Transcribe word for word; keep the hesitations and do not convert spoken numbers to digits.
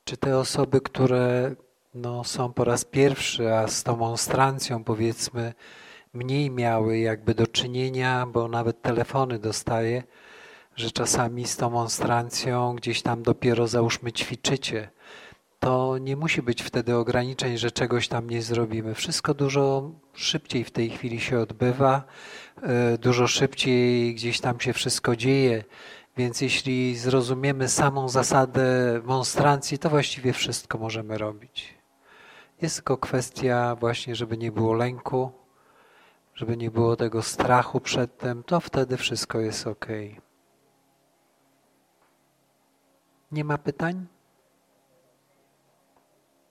Czy te osoby, które no, są po raz pierwszy, a z tą monstrancją powiedzmy mniej miały jakby do czynienia, bo nawet telefony dostaję, że czasami z tą monstrancją gdzieś tam dopiero załóżmy ćwiczycie, to nie musi być wtedy ograniczeń, że czegoś tam nie zrobimy. Wszystko dużo szybciej w tej chwili się odbywa, dużo szybciej gdzieś tam się wszystko dzieje, więc jeśli zrozumiemy samą zasadę monstrancji, to właściwie wszystko możemy robić. Jest tylko kwestia właśnie, żeby nie było lęku, żeby nie było tego strachu przed tym, to wtedy wszystko jest ok. Nie ma pytań?